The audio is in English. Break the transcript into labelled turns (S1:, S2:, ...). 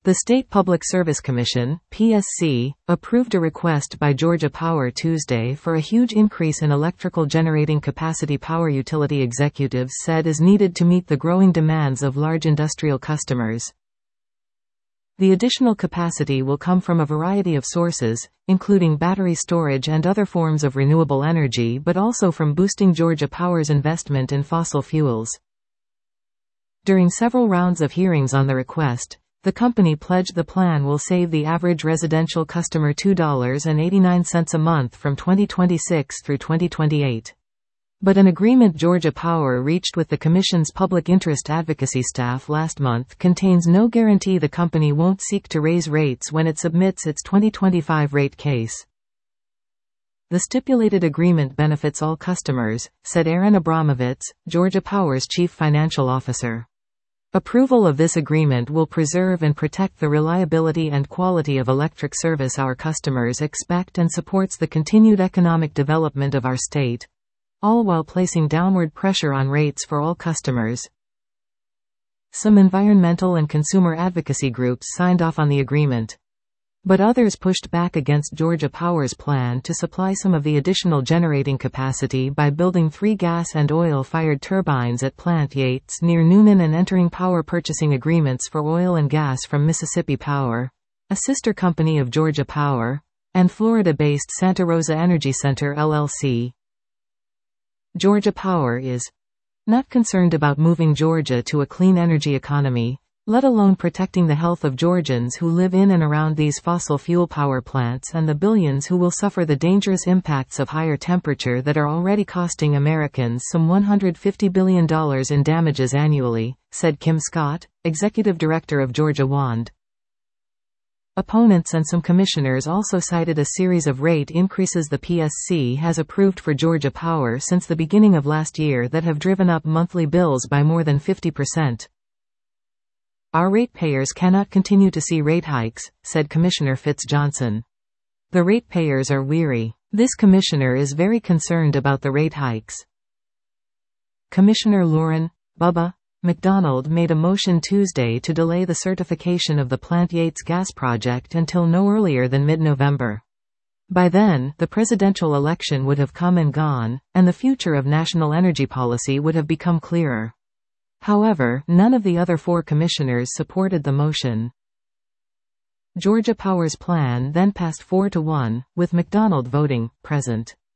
S1: The State Public Service Commission (PSC) approved a request by Georgia Power Tuesday for a huge increase in electrical generating capacity. Power utility executives said is needed to meet the growing demands of large industrial customers. The additional capacity will come from a variety of sources, including battery storage and other forms of renewable energy, but also from boosting Georgia Power's investment in fossil fuels. During several rounds of hearings on the request, the company pledged the plan will save the average residential customer $2.89 a month from 2026 through 2028. But an agreement Georgia Power reached with the Commission's public interest advocacy staff last month contains no guarantee the company won't seek to raise rates when it submits its 2025 rate case. The stipulated agreement benefits all customers, said Aaron Abramovitz, Georgia Power's chief financial officer. Approval of this agreement will preserve and protect the reliability and quality of electric service our customers expect and supports the continued economic development of our state, all while placing downward pressure on rates for all customers. Some environmental and consumer advocacy groups signed off on the agreement. But others pushed back against Georgia Power's plan to supply some of the additional generating capacity by building 3 gas and oil-fired turbines at Plant Yates near Newnan and entering power purchasing agreements for oil and gas from Mississippi Power, a sister company of Georgia Power, and Florida-based Santa Rosa Energy Center LLC. Georgia Power is not concerned about moving Georgia to a clean energy economy, let alone protecting the health of Georgians who live in and around these fossil fuel power plants and the billions who will suffer the dangerous impacts of higher temperature that are already costing Americans some $150 billion in damages annually, said Kim Scott, executive director of Georgia WAND. Opponents and some commissioners also cited a series of rate increases the PSC has approved for Georgia Power since the beginning of last year that have driven up monthly bills by more than 50%. Our ratepayers cannot continue to see rate hikes, said Commissioner Fitz Johnson. The ratepayers are weary. This commissioner is very concerned about the rate hikes. Commissioner Lauren Bubba McDonald made a motion Tuesday to delay the certification of the Plant Yates gas project until no earlier than mid-November. By then, the presidential election would have come and gone, and the future of national energy policy would have become clearer. However, none of the other 4 commissioners supported the motion. Georgia Power's plan then passed 4-1, with McDonald voting present.